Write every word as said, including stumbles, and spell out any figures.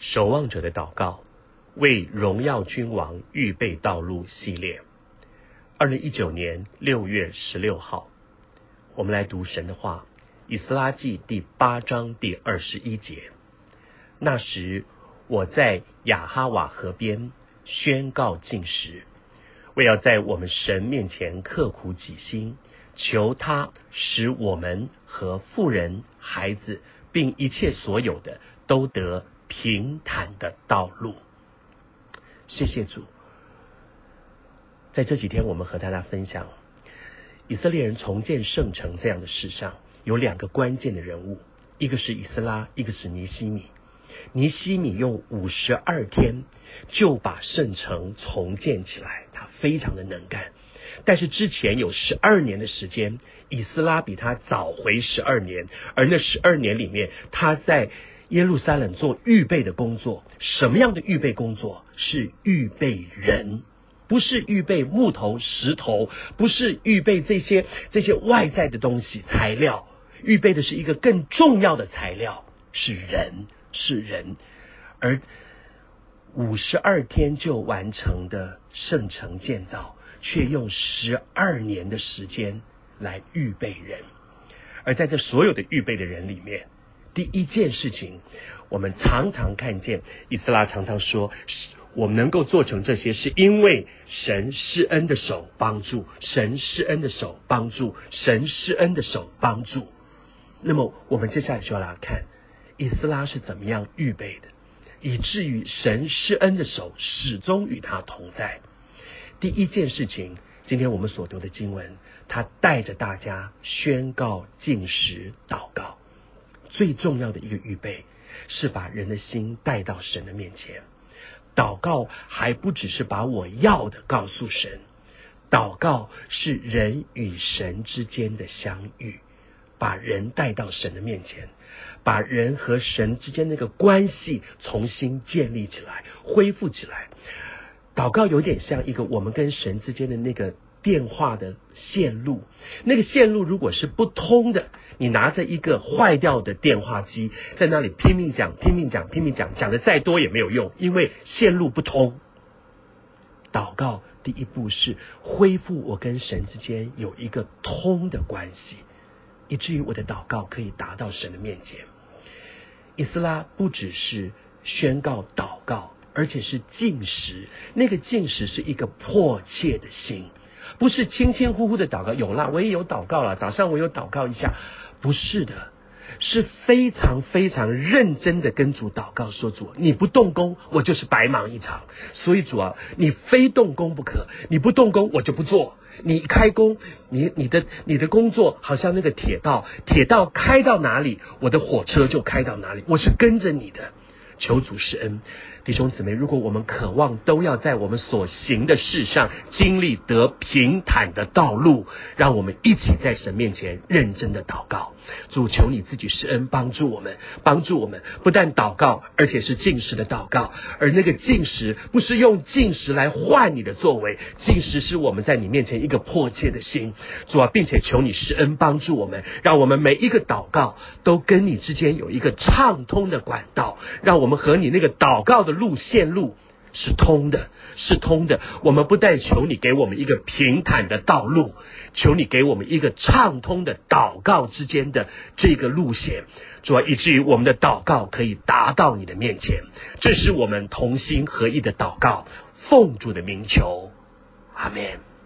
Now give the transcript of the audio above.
守望者的祷告，为荣耀君王预备道路系列。二零一九年六月十六号，我们来读神的话，以斯拉记第八章第二十一节。那时，我在亚哈瓦河边宣告禁食，为要在我们神面前刻苦己心，求他使我们和妇人、孩子，并一切所有的都得平坦的道路。谢谢主。在这几天，我们和大家分享以色列人重建圣城这样的事上，有两个关键的人物，一个是以斯拉，一个是尼希米。尼希米用五十二天就把圣城重建起来，他非常的能干。但是之前有十二年的时间，以斯拉比他早回十二年，而那十二年里面，他在耶路撒冷做预备的工作。什么样的预备工作？是预备人，不是预备木头、石头，不是预备这些这些外在的东西材料，预备的是一个更重要的材料，是人，是人。而五十二天就完成的圣城建造，却用十二年的时间来预备人。而在这所有的预备的人里面，第一件事情，我们常常看见以斯拉常常说，我们能够做成这些，是因为神施恩的手帮助，神施恩的手帮助，神施恩的手帮助。那么我们接下来就要来看以斯拉是怎么样预备的，以至于神施恩的手始终与他同在。第一件事情，今天我们所读的经文，他带着大家宣告禁食祷告。最重要的一个预备，是把人的心带到神的面前。祷告还不只是把我要的告诉神，祷告是人与神之间的相遇，把人带到神的面前，把人和神之间那个关系重新建立起来，恢复起来。祷告有点像一个我们跟神之间的那个电话的线路，那个线路如果是不通的，你拿着一个坏掉的电话机在那里拼命讲拼命讲拼命讲，讲的再多也没有用，因为线路不通。祷告第一步是恢复我跟神之间有一个通的关系，以至于我的祷告可以达到神的面前。以斯拉不只是宣告祷告，而且是禁食。那个禁食是一个迫切的心，不是轻轻呼呼的祷告，有啦，我也有祷告啦，早上我有祷告一下，不是的，是非常非常认真的跟主祷告，说主，你不动工，我就是白忙一场。所以主啊，你非动工不可，你不动工我就不做。你开工，你你的你的工作好像那个铁道，铁道开到哪里，我的火车就开到哪里，我是跟着你的。求主施恩。弟兄姊妹，如果我们渴望都要在我们所行的事上经历得平坦的道路，让我们一起在神面前认真的祷告。主，求你自己施恩帮助我们，帮助我们不但祷告，而且是禁食的祷告。而那个禁食不是用禁食来换你的作为，禁食是我们在你面前一个迫切的心。主啊，并且求你施恩帮助我们，让我们每一个祷告都跟你之间有一个畅通的管道，让我们和你那个祷告的路线路是通的，是通的。我们不但求你给我们一个平坦的道路，求你给我们一个畅通的祷告之间的这个路线，主啊，以至于我们的祷告可以达到你的面前。这是我们同心合意的祷告，奉主的名求，阿们。